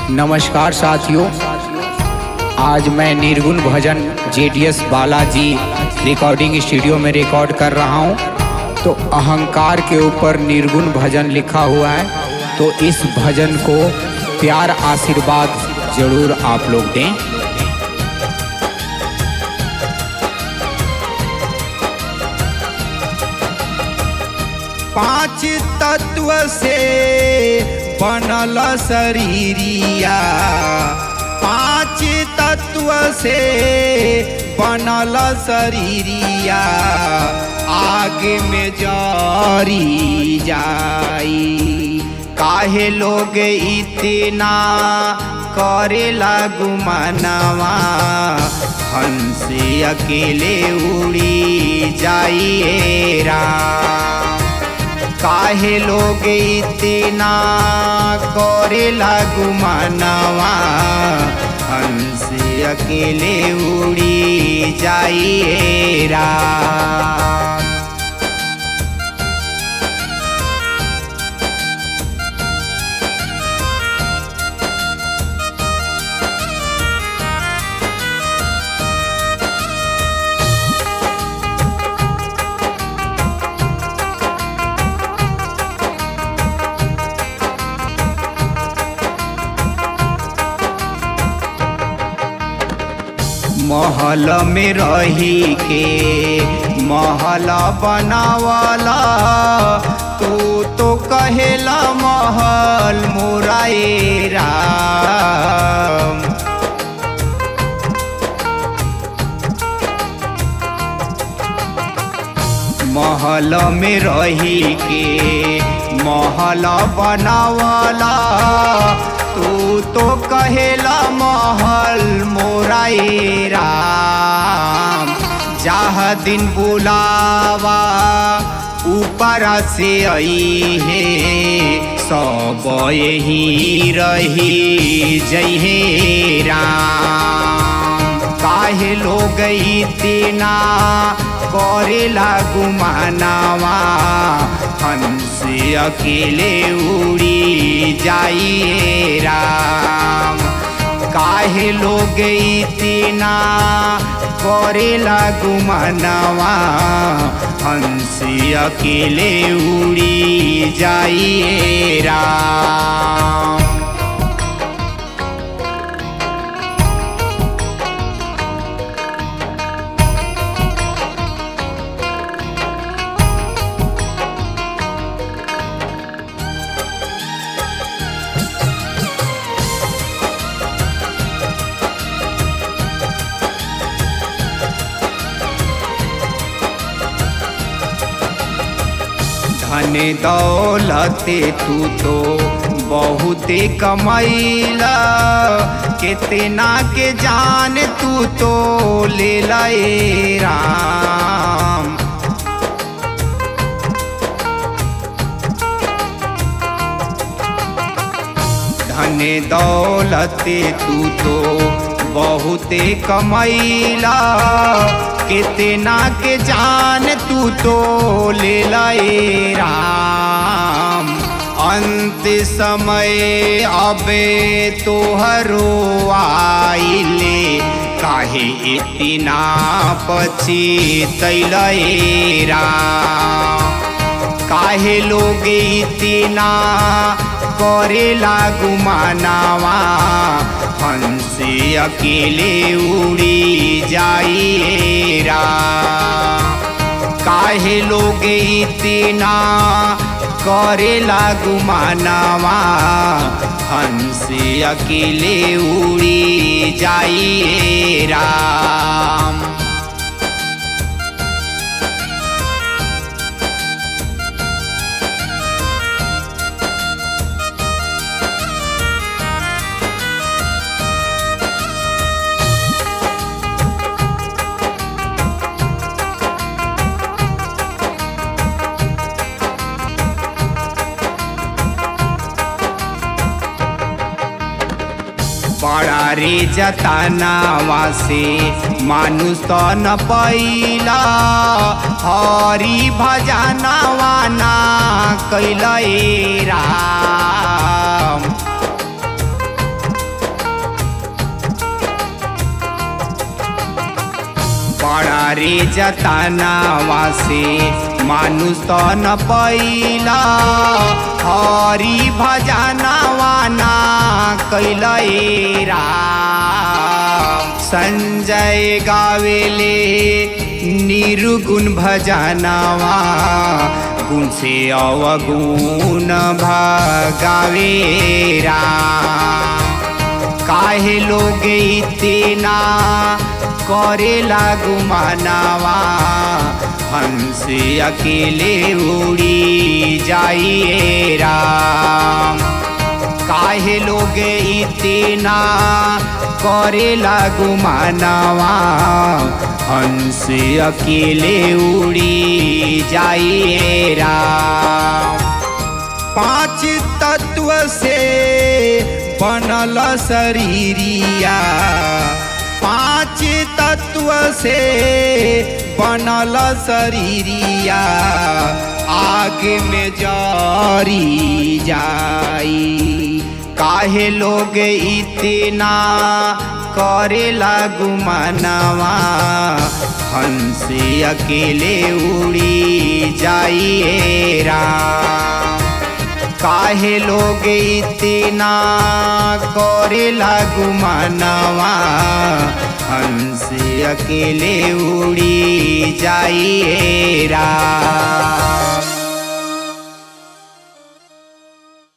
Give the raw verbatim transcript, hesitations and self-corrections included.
नमस्कार साथियों, आज मैं निर्गुण भजन जेडीएस बालाजी रिकॉर्डिंग स्टूडियो में रिकॉर्ड कर रहा हूं। तो अहंकार के ऊपर निर्गुण भजन लिखा हुआ है, तो इस भजन को प्यार आशीर्वाद जरूर आप लोग दें। पांच तत्व से बनल शरीरिया, पांच तत्व से बनल शरीरिया, आगे में जरी जाई। काहे लोग इतना करेला गुमानवा, हंस अकेले उड़ी जाइए राम। काहे लोग इतना करेला गुमानवा, हंस अकेले उड़ी जाइए राम। महल में रही के महल बनावला, तू तो कहेला महल मोराए राम। महल में रही के महल बनावला, तू तो कहेला महल मोराए राम। जहाँ दिन बुलावा ऊपर से आई है, सब यही रही जय हे राम। काहे लोग इतना करेला गुमानवा, हंस अकेले उड़ी जाइए राम। काहे लोग इतना करेला गुमानवा, हंस अकेले उड़ी जाइए राम। धन दौलते तू तो बहुते कमैला, कितना के जान तू तो ले लाए राम। धन दौलते तू तो बहुते कमैला, कितना के जान तू तो ले लाए राम। अंत समय अबे तोहरो आइले, काहे इतना पछितैले राम। काहे लोग इतना करेला गुमानवा, हंस अकेले उड़ी जाइए राम। काहे लोग इतना करेला गुमानवा, हंस अकेले उड़ी जाइए राम। बड़ा रे जतनावा से मानुष तो न पैला, हरि भजनवा ना कैले राम। रे जतनावा से मानुष तो न पैला हरि भजनवा ना कैले राम। संजय गावेले निर्गुण भजनवा गुण से अवगुण भगावे राम। काहे लोग इतना करेला गुमानवा हंस अकेले उड़ी जाइए राम। काहे लोग इतना करेला गुमानवा हंस अकेले उड़ी जाइए राम। पांच तत्व से बनल शरीरिया पांच तत्व से बनल शरीरिया आग में जरी जाई। काहे लोग इतना करेला गुमानवा हंस अकेले उड़ी जाइए राम। काहे लोग इतना करेला गुमानवा हंस अकेले उड़ी जाइए राम।